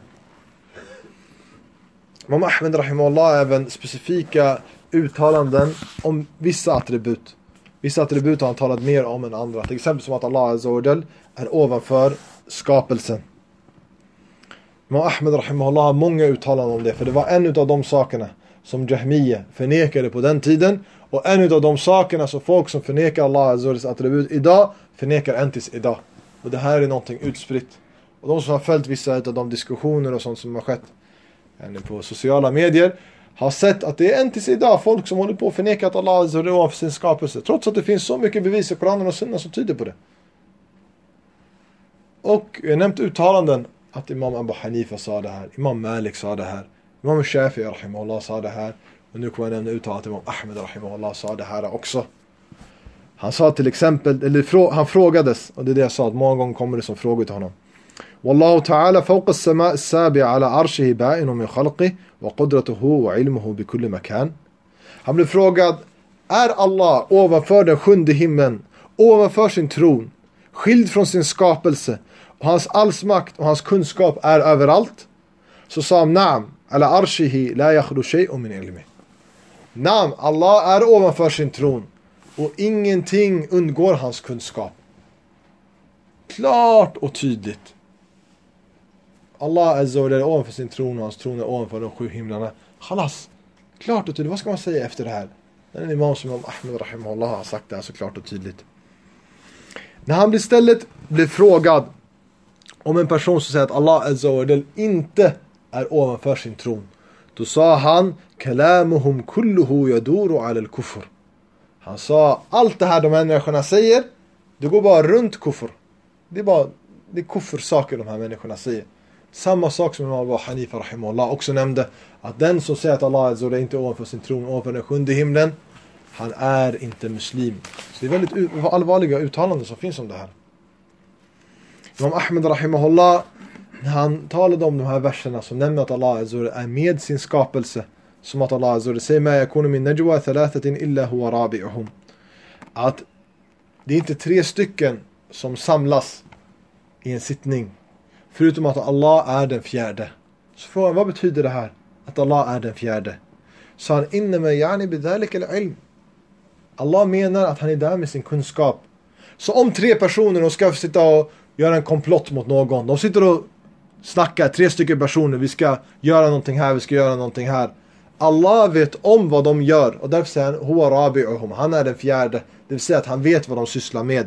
Imam Ahmed rahimahullah även specifika uttalanden om vissa attribut. Vissa attribut har han talat mer om än andra. Till exempel som att Allah Azza wa Jal är ovanför skapelsen. Imam Ahmed rahimahullah har många uttalanden om det. För det var en av de sakerna som Jahmiya förnekade på den tiden. Och en av de sakerna som folk som förnekar Allah Azza wa Jals attribut idag förnekar än tills idag. Och det här är någonting utspritt. Och de som har följt vissa av de diskussioner och sånt som har skett på sociala medier har sett att det är än tills idag folk som håller på att förneka att Allah Azza wa Jal för sin skapelse. Trots att det finns så mycket bevis i Koranen och Sunna som tyder på det. Och jag nämnt uttalanden att Imam Abu Hanifa sa det här. Imam Malik sa det här. Imam Shafi'i rahimahullah sa det här. Och nu kommer jag nämna uttalat att Imam Ahmed rahimahullah sa det här också. Han sa till exempel, eller han frågades, och det är det jag sa, att många gånger kommer det som frågor till honom. Wallahu ta'ala fawqa as-sama'i as-sabi'a ala arshihi ba'inun min khalqihi wa qudratuhu wa ilmuhu bi kulli makan. Han blev frågad, är Allah ovanför den sjunde himlen, ovanför sin tron, skild från sin skapelse, och hans allsmakt och hans kunskap är överallt? Så sa han, na'am, ala arshihi la yakhlu shay'un min ilmi. Nam, Allah är ovanför sin tron och ingenting undgår hans kunskap. Klart och tydligt. Allah Azza wa Jalla är ovanför sin tron och hans tron är ovanför de 7 himlarna. Khalas. Klart och tydligt. Vad ska man säga efter det här? Den imam som Imam Ahmed rahimahullah har sagt det här så klart och tydligt. När han istället blev frågad om en person som säger att Allah Azza wa Jalla inte är ovanför sin tron, då sa han kalamuhum kulluhu yaduru ala al-kufr. Han sa allt det här de människorna säger, det går bara runt kufr. Det är kufr saker de här människorna säger. Samma sak som Imam Abu Hanifa rahimahullah också nämnde, att den som säger att Allah Azza wa Jalla inte är ovanför sin tron, ovanför den sjunde himlen, han är inte muslim. Så det är väldigt allvarliga uttalanden som finns om det här. Imam Ahmed rahimahullah, när han talade om de här verserna som nämner att Allah Azza wa Jalla är med sin skapelse, som att Allah Azza wa Jalla säger ma yakunu min najwa thalathatin illa huwa rabi'uhum, att det är inte 3 stycken som samlas i en sittning förutom att Allah är den fjärde. Så frågan, vad betyder det här att Allah är den fjärde? Så han innama yani bidhalika al-ilm. Allah menar att han är där med sin kunskap. Så om 3 personer de ska sitta och göra en komplott mot någon, de sitter och snackar, 3 stycken personer, vi ska göra någonting här, vi ska göra någonting här. Allah vet om vad de gör och därför säger han huwa rabi'uhum, han är den fjärde, det vill säga att han vet vad de sysslar med.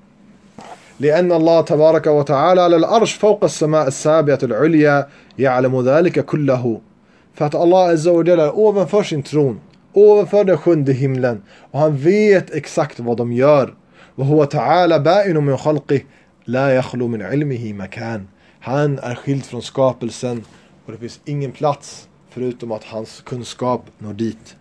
لأن الله تبارك وتعالى على العرش فوق السماء السابعة العليا يعلم ذلك كله. För att Allah Azza wa Jalla är ovanför sin tron, ovanför den sjunde himlen, och han vet exakt vad de gör. وهو تعالى بائن من خلقه لا يخلو من علمه مكان. Han är skild från skapelsen och det finns ingen plats förutom att hans kunskap når dit.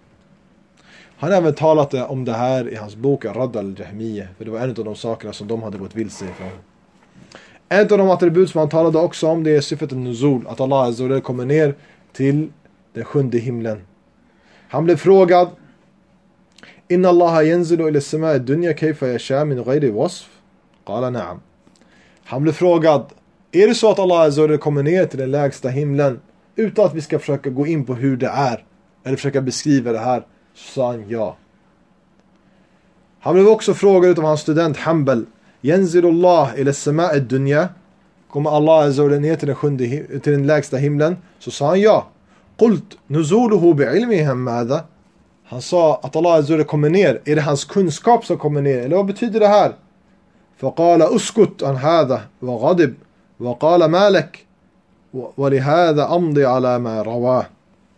Han har även talat om det här i hans bok Radd al-Jahmiyyah, för det var en av de sakerna som de hade gått vilse ifrån. En av de attribut som han talade också om, det är sifat al-nuzul, att Allah Azza wa Jalla kommer ner till den 7:e himlen. Han blev frågad: Inna Allaha yanzilu ila as-sama'i ad-dunya kayfa yasha min ghayri wasf? Qala na'am. Han blev frågad: är det så att Allah azza wa jalla kommer ner till den lägsta himlen utan att vi ska försöka gå in på hur det är eller försöka beskriva det här? Så sa han ja. Han blev också frågad av hans student Hanbal: Yanzilu Allah ila as-sama'i ad-dunya? Kommer Allah azza wa jalla ner till den lägsta himlen? Så sa han ja. Qult nuzuluhu bi'ilmihi madha? Han sa att Allah azza wa jalla kommer ner. Är det hans kunskap som kommer ner? Eller vad betyder det här? فقال اسكت عن هذا وغضب وقال ما لك ولهذا أمضي على ما رواه.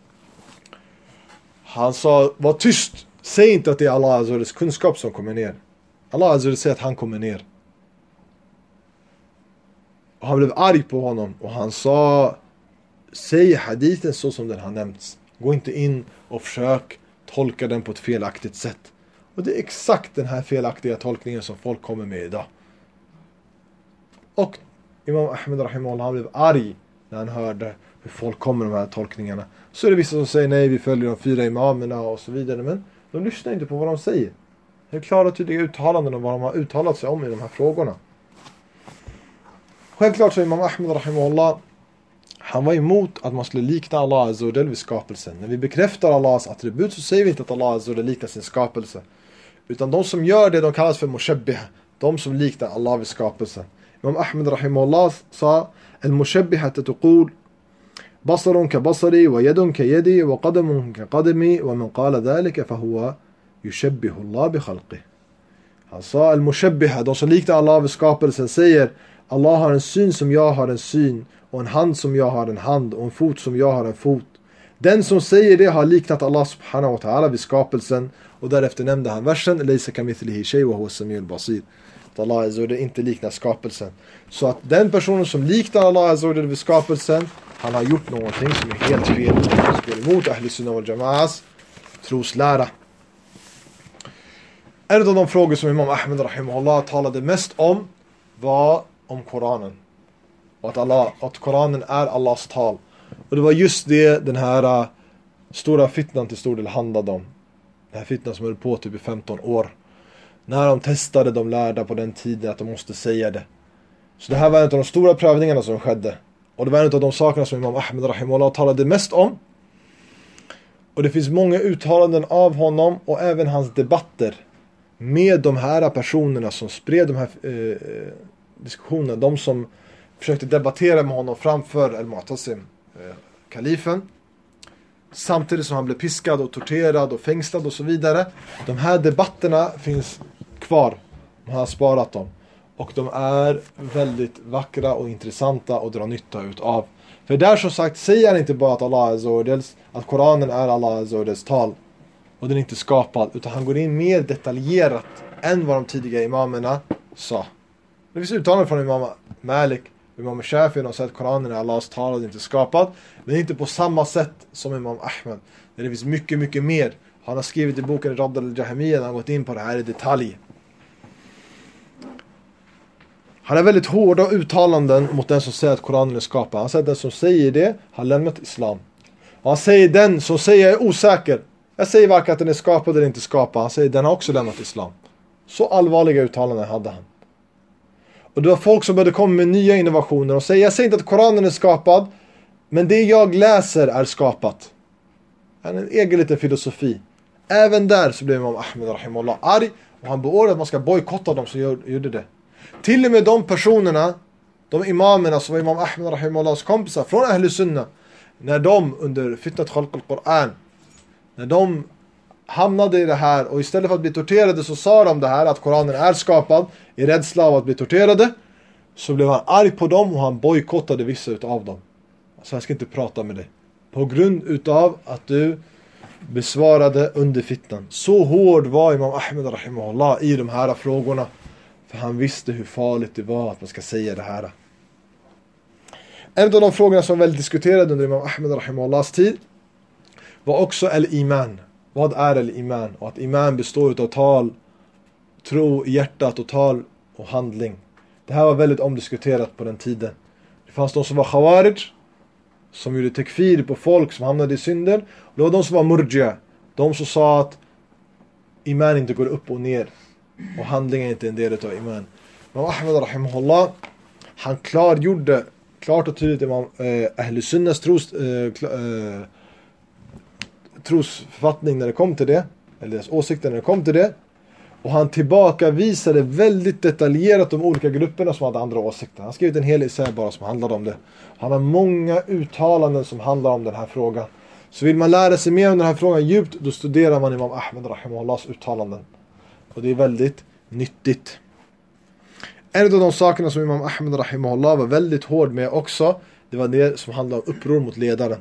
Han sa: var tyst, säg inte att det är Allah azza wa jallas kunskap som kommer ner. Allah azza wa jalla säger att han kommer ner. Och han blev arg på honom och han sa: säg hadithen så som den har nämnts. Gå inte in och försök tolka den på ett felaktigt sätt. Och det är exakt den här felaktiga tolkningen som folk kommer med idag. Och Imam Ahmed rahimahullah, han blev arg när han hörde hur folk kommer med de här tolkningarna. Så är det vissa som säger nej, vi följer de 4 imamerna och så vidare. Men de lyssnar inte på vad de säger. Det är klara och tydliga uttalanden om vad de har uttalat sig om i de här frågorna. Självklart så Imam Ahmed rahimahullah, han var emot att man skulle likna Allah azza wa jalla vid skapelsen. När vi bekräftar Allahs attribut så säger vi inte att Allah azza wa jalla liknar sin skapelse. Utan de som gör det, de kallas för mushabbih. De som liknar Allah vid skapelsen. Imam Ahmed rahimahullah sa: al-mushabbihah taqul basarun ka basari wa yadun ka yadi wa qadamun ka qadami wa man qala dhalika fa huwa yushabbihu Allah bi khalqihi. Han sa al-mushabbihah, de som liknar Allah vid skapelsen, säger: Allah har en syn som jag har en syn, och en hand som jag har en hand, och en fot som jag har en fot. Den som säger det har liknat Allah subhanahu wa ta'ala vid skapelsen. Och därefter nämnde han versen: Laysa kamithlihi shay wa huwa as-sami'ul basir. Att Allah azza wa jalla inte liknar skapelsen. Så att den personen som liknar Allah azza wa jalla vid skapelsen, han har gjort någonting som är helt fel, som går emot Ahli Sunnah wal Jama'as troslära. En av de frågor som Imam Ahmed rahimahullah talade mest om var om Koranen. Och att Koranen är Allahs tal. Och det var just det den här stora fitnan till stor del handlade om. Den här fitnan som höll på typ i 15 år. När de testade de lärda på den tiden att de måste säga det. Så det här var en av de stora prövningarna som skedde. Och det var en av de sakerna som Imam Ahmed rahimahullah talade mest om. Och det finns många uttalanden av honom och även hans debatter med de här personerna som spred de här diskussionerna. De som försökte debattera med honom framför al-Mu'tasim, kalifen. Samtidigt som han blev piskad och torterad och fängslad och så vidare. De här debatterna finns kvar. Man har sparat dem. Och de är väldigt vackra och intressanta att dra nytta utav. För där som sagt säger han inte bara att Allah azza wa jalla, att Koranen är Allah azza wa jallas tal och den är inte skapad, utan han går in mer detaljerat än vad de tidiga imamerna sa. Det finns uttalanden från Imam Malik, Imam Shafi, och säger att Koranen är Allahs tal och den är inte skapad, men inte på samma sätt som Imam Ahmed. Där det finns mycket, mycket mer. Han har skrivit i boken Radd al-Jahmiyya, han har gått in på det här i detalj. Han har väldigt hårda uttalanden mot den som säger att Koranen är skapad. Han säger att den som säger det har lämnat islam. Och han säger den som säger jag är osäker. Jag säger varken att den är skapad eller inte skapad. Han säger den har också lämnat islam. Så allvarliga uttalanden hade han. Och det var folk som började komma med nya innovationer och säga jag säger inte att Koranen är skapad, men det jag läser är skapat. En egen liten filosofi. Även där så blev Imam Ahmed rahimahullah arg och han beordrade att man ska bojkotta dem som gjorde det. Till och med de personerna, de imamerna som var Imam Ahmed rahimahullahs kompisar från Ahli Sunnah, när de under fitnat khalq al-Quran, när de hamnade i det här och istället för att bli torterade så sa de det här att Koranen är skapad i rädsla av att bli torterade, så blev han arg på dem och han bojkottade vissa utav dem. Så jag ska inte prata med dig på grund utav att du besvarade under fitnan. Så hård var Imam Ahmed rahimahullah i de här frågorna, för han visste hur farligt det var att man ska säga det här. En av de frågorna som väl diskuterade under Imam Ahmed rahimahullahs tid var också al-iman. Vad är al-iman? Och att iman består av tal, tro i hjärtat och tal och handling. Det här var väldigt omdiskuterat på den tiden. Det fanns de som var khawarij, som gjorde tekfir på folk som hamnade i synder. Det var de som var murji'a. De som sa att iman inte går upp och ner. Och handlingen är inte en del av iman. Men Ahmed rahimahullah, han klargjorde klart och tydligt Imam Ahl Sunnas trosförfattning när det kom till det. Eller deras åsikter när det kom till det. Och han tillbakavisade väldigt detaljerat de olika grupperna som hade andra åsikter. Han har skrivit en hel essä bara som handlade om det. Han har många uttalanden som handlar om den här frågan. Så vill man lära sig mer om den här frågan djupt, då studerar man Imam Ahmed rahimahullahs uttalanden. Och det är väldigt nyttigt. En av de sakerna som Imam Ahmed rahimahullah var väldigt hård med också, det var det som handlade om uppror mot ledaren.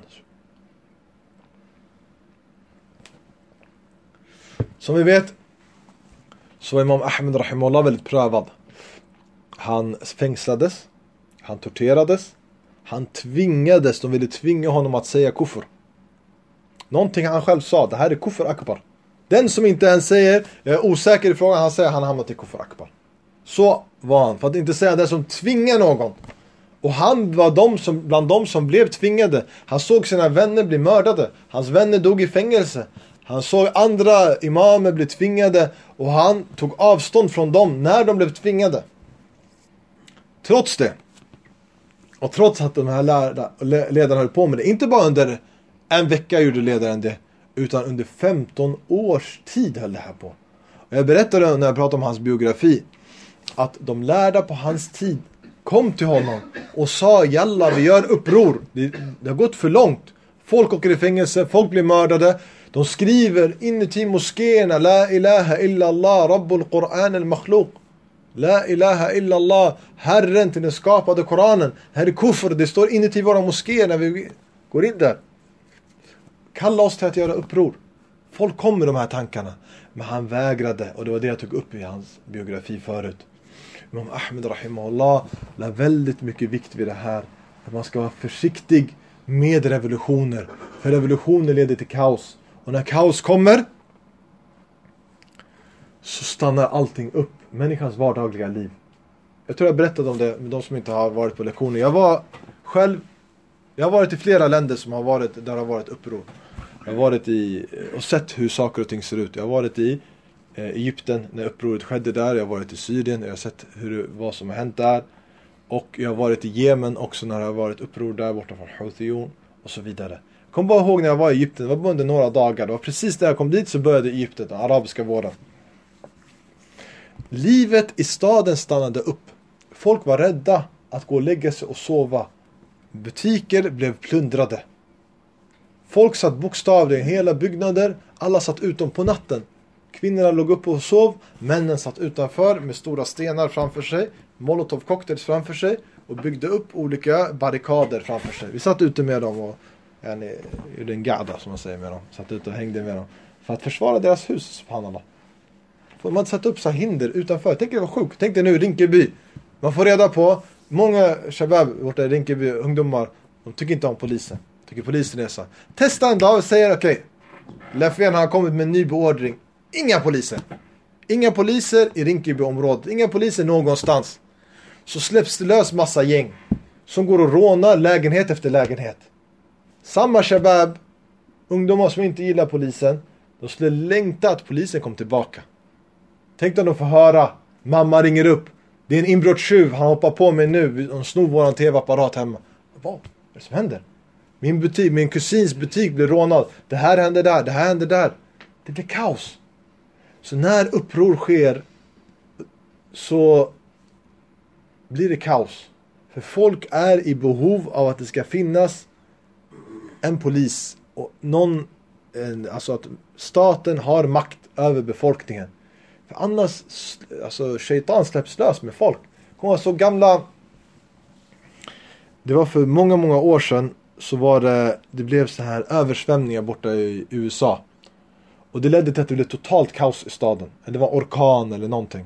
Som vi vet så var Imam Ahmed rahimahullah väldigt prövad. Han fängslades, han torterades, han tvingades, de ville tvinga honom att säga kufr. Någonting han själv sa, det här är kufr akbar. Den som inte ens säger, jag är osäker i frågan, han säger han har hamnat i kufr akbar. Så var han, för att inte säga det som tvingar någon. Och han var bland de som blev tvingade. Han såg sina vänner bli mördade. Hans vänner dog i fängelse. Han såg andra imamer bli tvingade. Och han tog avstånd från dem när de blev tvingade. Trots det. Och trots att de här ledarna höll på med det. Inte bara under en vecka gjorde ledaren det. Utan under 15 års tid höll det här på. Och jag berättade när jag pratade om hans biografi. Att de lärda på hans tid kom till honom och sa jalla, vi gör uppror. Det har gått för långt. Folk åker i fängelse, folk blir mördade. De skriver inuti moskéerna la ilaha illallah rabbul Qur'an al-makhluq. La ilaha illallah, Herren till den skapade Koranen. Här är kufr, det står inuti våra moskéer när vi går in där. Kalla oss till att göra uppror. Folk kom med de här tankarna. Men han vägrade, och det var det jag tog upp i hans biografi förut. Imam Ahmed rahimahullah la väldigt mycket vikt vid det här. Att man ska vara försiktig med revolutioner. För revolutioner leder till kaos. Och när kaos kommer så stannar allting upp. Människans vardagliga liv. Jag tror jag berättade om det med de som inte har varit på lektioner. Jag har varit i flera länder som har varit, där det har varit uppror. Jag har varit och sett hur saker och ting ser ut. Jag har varit i Egypten när upproret skedde där. Jag har varit i Syrien. Jag har sett vad som har hänt där. Och jag har varit i Jemen också när det har varit uppror där borta från Houthiyun och så vidare. Jag kommer bara ihåg när jag var i Egypten. Det var bara under några dagar. Det var precis när jag kom dit så började Egypten, den arabiska våren. Livet i staden stannade upp. Folk var rädda att gå och lägga sig och sova. Butiker blev plundrade. Folk satt bokstavligen i hela byggnader. Alla satt utom på natten. Kvinnorna låg upp och sov. Männen satt utanför med stora stenar framför sig. Molotov cocktails framför sig. Och byggde upp olika barrikader framför sig. Vi satt ute med dem och gjorde en gada som man säger med dem. Satt ute och hängde med dem. För att försvara deras hus, subhanallah. Man hade satt upp så hinder utanför. Tänk det var sjukt. Tänk dig nu Rinkeby. Man får reda på många shabab borta i Rinkeby, ungdomar, de tycker inte om polisen. Tycker polisen är så. Testa en dag och säger okej. Löfven har kommit med en ny beordring. Inga poliser. Inga poliser i Rinkeby-området. Inga poliser någonstans. Så släpps det lös massa gäng som går och rånar lägenhet efter lägenhet. Samma shabab, ungdomar som inte gillar polisen, de skulle längta att polisen kom tillbaka. Tänk om de får höra, mamma ringer upp. Det är en inbrottstjuv, han hoppar på mig nu. De snor våran tv-apparat hemma. Vad är det som händer? Min kusins butik blir rånad. Det här händer där, det här händer där. Det blir kaos. Så när uppror sker så blir det kaos. För folk är i behov av att det ska finnas en polis. Och alltså att staten har makt över befolkningen. För annars, alltså shaitan släpps lös med folk. Kommer vara så gamla. Det var för många år sedan så var det blev så här översvämningar borta i USA. Och det ledde till att det blev totalt kaos i staden. Det var orkan eller någonting.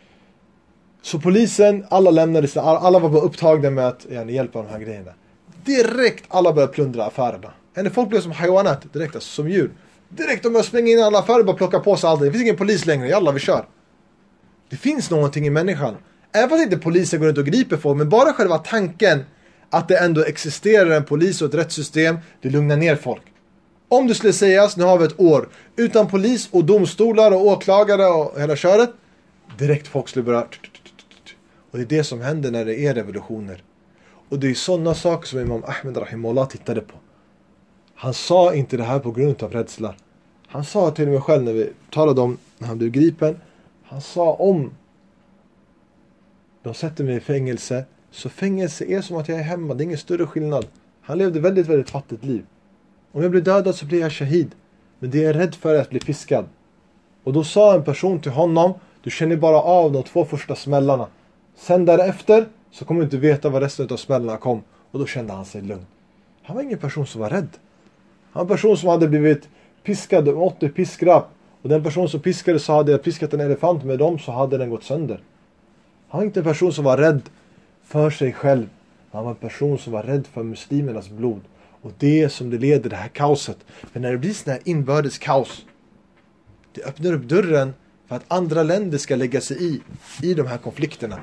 Så polisen, alla lämnade sig, alla var bara upptagna med att hjälpa de här grejerna. Direkt alla började plundra affärerna. Folk blev som hajanat direkt, alltså som djur. Direkt de började springa in i alla affärer och bara plocka på sig allt. Det finns ingen polis längre, jalla vi kör. Det finns någonting i människan. Även fast inte polisen går ut och griper folk, men bara själva tanken att det ändå existerar en polis och ett rättssystem, det lugnar ner folk. Om det skulle sägas, nu har vi ett år utan polis och domstolar och åklagare och hela köret, direkt folk skulle börja. Och det är det som händer när det är revolutioner. Och det är sådana saker som Imam Ahmed rahimahullah tittade på. Han sa inte det här på grund av rädsla. Han sa till mig själv när vi talade om när han blev gripen. Han sa om de sätter mig i fängelse, så fängelse är som att jag är hemma. Det är ingen större skillnad. Han levde väldigt, väldigt fattigt liv. Om jag blir dödad så blir jag shahid. Men det är rädd för att bli fiskad. Och då sa en person till honom, du känner bara av de 2 första smällarna. Sen därefter så kommer du inte veta vad resten av smällarna kom. Och då kände han sig lugn. Han var ingen person som var rädd. Han var en person som hade blivit piskad med 80 piskrapp. Och den person som piskade så hade jag piskat en elefant med dem, så hade den gått sönder. Han var inte en person som var rädd för sig själv. Han var en person som var rädd för muslimernas blod. Och det som det leder det här kaoset. För när det blir sån här inbördes kaos, det öppnar upp dörren för att andra länder ska lägga sig i de här konflikterna.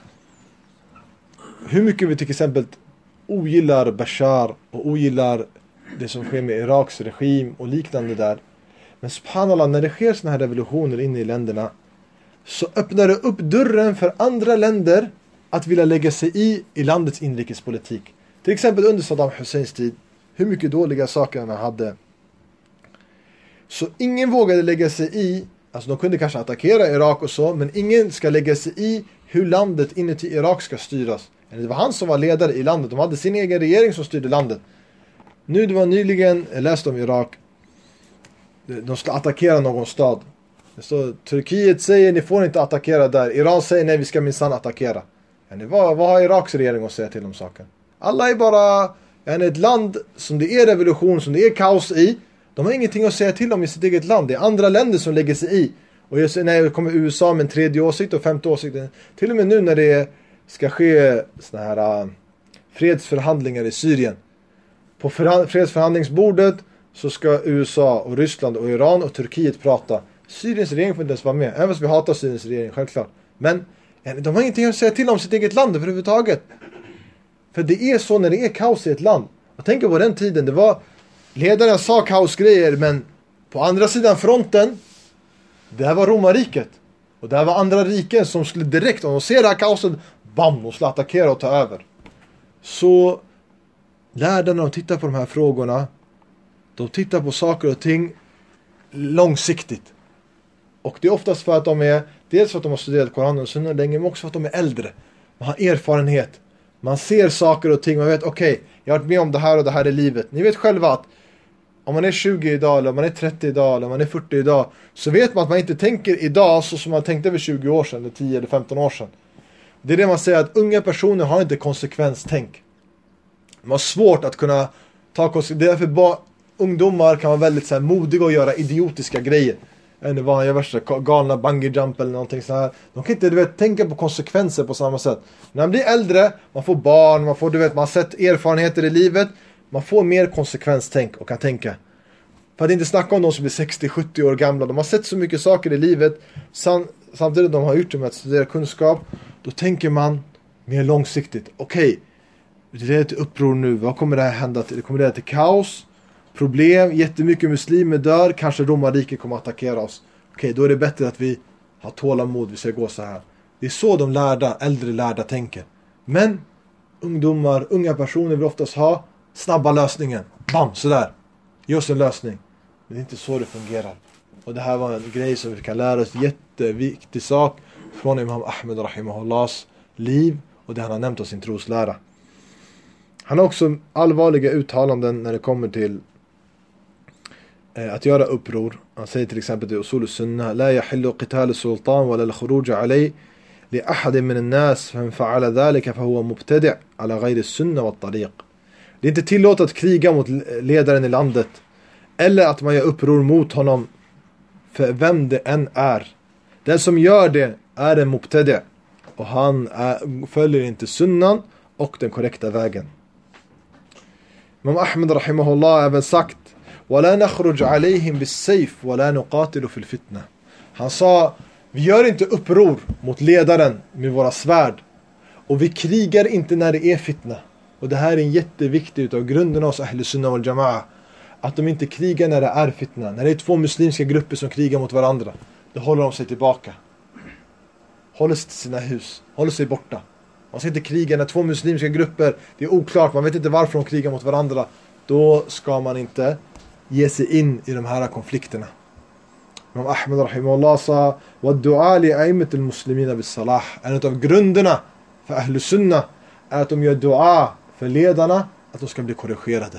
Hur mycket vi till exempel ogillar Bashar och ogillar det som sker med Iraks regim och liknande där. Men subhanallah, när det sker såna här revolutioner inne i länderna, så öppnar det upp dörren för andra länder att vilja lägga sig i landets inrikespolitik. Till exempel under Saddam Husseins tid, hur mycket dåliga saker han hade. Så ingen vågade lägga sig i, alltså de kunde kanske attackera Irak och så, men ingen ska lägga sig i hur landet inuti Irak ska styras. Det var han som var ledare i landet, de hade sin egen regering som styrde landet. Nu det var nyligen, jag läste om Irak, de skulle attackera någon stad. Så Turkiet säger ni får inte attackera där. Iran säger nej, vi ska minsann attackera. Vad har Iraks regering att säga till om saken? Alla är bara ett land som det är revolution, som det är kaos i. De har ingenting att säga till om i sitt eget land. Det är andra länder som lägger sig i. Och jag säger, nej, det kommer USA med en 3:e åsikt och 5:e åsikt. Till och med nu när det ska ske såna här fredsförhandlingar i Syrien. På fredsförhandlingsbordet så ska USA och Ryssland och Iran och Turkiet prata. Syriens regering får inte ens vara med. Även om vi hatar Syriens regering, självklart. Men de har ingenting att säga till om sitt eget land överhuvudtaget. För det är så när det är kaos i ett land. Jag tänker på den tiden, det var ledaren sa kaosgrejer, men på andra sidan fronten, det här var romarriket. Och det här var andra riken som skulle direkt, om de ser det här kaoset, bam, de skulle attackera och ta över. Så lärarna, de tittar på de här frågorna, de tittar på saker och ting långsiktigt. Och det är oftast för att de är, dels för att de har studerat Koranen och Sunna länge, men också för att de är äldre. Man har erfarenhet. Man ser saker och ting, man vet, okej, jag har varit med om det här och det här i livet. Ni vet själva att om man är 20 idag, eller om man är 30 idag, eller om man är 40 idag, så vet man att man inte tänker idag så som man tänkte för 20 år sedan, eller 10 eller 15 år sedan. Det är det man säger, att unga personer har inte konsekvenstänk. Man har svårt att kunna ta konsekvenser. Därför ungdomar kan vara väldigt så här modiga och göra idiotiska grejer. Eller vad han gör värsta galna bungee jump eller någonting så här. De kan inte tänka på konsekvenser på samma sätt. När man blir äldre, man får barn, man har sett erfarenheter i livet, man får mer konsekvenstänk och kan tänka. För att inte snacka om de som är 60-70 år gamla. De har sett så mycket saker i livet, samtidigt de har gjort det med att studera kunskap. Då tänker man mer långsiktigt. Okej, det är ett uppror nu. Vad kommer det här hända till? Det kommer leda till kaos, problem, jättemycket muslimer dör, kanske romarriket kommer att attackera oss. Okej, då är det bättre att vi har tålamod, vi ska gå så här. Det är så de äldre lärda tänker. Men ungdomar, unga personer vill oftast ha snabba lösningen. Bam, sådär. Ge oss en lösning. Men det är inte så det fungerar. Och det här var en grej som vi kan lära oss, jätteviktig sak från Imam Ahmed rahimahullahs liv och det han har nämnt av sin troslära. Han har också allvarliga uttalanden när det kommer till att göra uppror. Han säger till exempel till usul sunna: la yahillu qital sultan wala al-khuruj alayhi li ahad min an-nas fa fa'ala dhalika fa huwa mubtadi' ala ghayri as-sunnah wa at-tariq. Det är inte tillåtet att kriga mot ledaren i landet eller att man gör uppror mot honom, för vem det än är. Den som gör det är en mubtadi' och han följer inte sunnan och den korrekta vägen. Imam Ahmed rahimahullah har även sagt: وَلَا نَخْرُجْ عَلَيْهِمْ بِالسَّيْفِ وَلَا نُقَاتِلُ فِي الْفِتْنَةِ. Han sa, vi gör inte uppror mot ledaren med våra svärd, och vi krigar inte när det är fitna. Och Och det här är en jätteviktig utav grunderna hos Ahl Sunnah wal Jama'a. Att de inte krigar när det är fitna. När det är två muslimska grupper som krigar mot varandra. Då håller de sig tillbaka. Håller sig till sina hus. Håller sig borta. Man ska inte kriga när två muslimska grupper, det är oklart, man vet inte varför de krigar mot varandra. Då ska man inte ge sig in i de här konflikterna. Imam Ahmed rahimahullah sa: "Wad-du'a li a'immat al-muslimina bis-salah." En av grunderna för Ahl Sunnah är att de gör dua för ledarna att de ska bli korrigerade.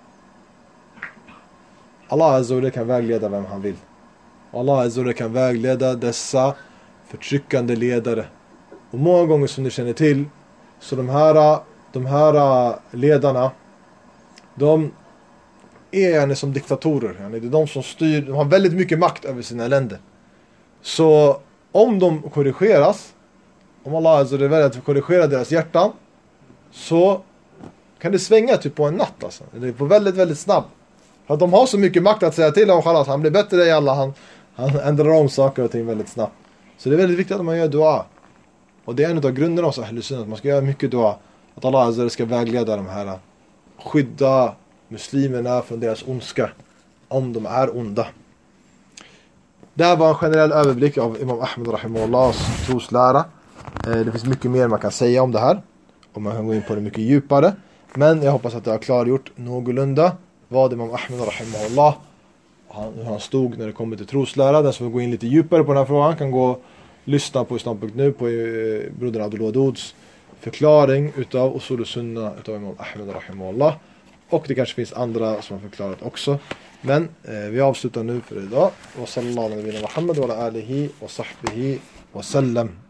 Allah Azza wa Jalla kan vägleda vem han vill. Allah Azza wa Jalla kan vägleda dessa förtryckande ledare. Och många gånger, som ni känner till, så de här ledarna, de är som diktatorer. Det är de som styr, de har väldigt mycket makt över sina länder. Så om de korrigeras, om Allah Azza wa Jalla väljer att korrigera deras hjärtan, så kan det svänga typ på en natt. Alltså. Det är på väldigt, väldigt snabbt. För att de har så mycket makt att säga till om att han blir bättre i Allah. Han ändrar om saker och ting väldigt snabbt. Så det är väldigt viktigt att man gör dua. Och det är en av grunderna hos Ahl Sunnah, att man ska göra mycket dua. Att Allah Azza wa Jalla ska vägleda de här. Skydda muslimerna från deras ondska. Om de är onda. Det här var en generell överblick av Imam Ahmed rahimahullahs troslära. Det finns mycket mer man kan säga om det här. Och man kan gå in på det mycket djupare. Men jag hoppas att det har klargjort någorlunda vad Imam Ahmed rahimahullah, hur han stod när det kommer till troslära. Den som vill gå in lite djupare på den här frågan kan gå och lyssna på islam.nu på brodern Abdul Waduds förklaring utav Usul Sunnah utav Imam Ahmed rahimahullah. Och det kanske finns andra som har förklarat också. Men vi avslutar nu för idag. Wa sallallahu alaihi wa sallam wa alihi wa sahbihi wa sallam.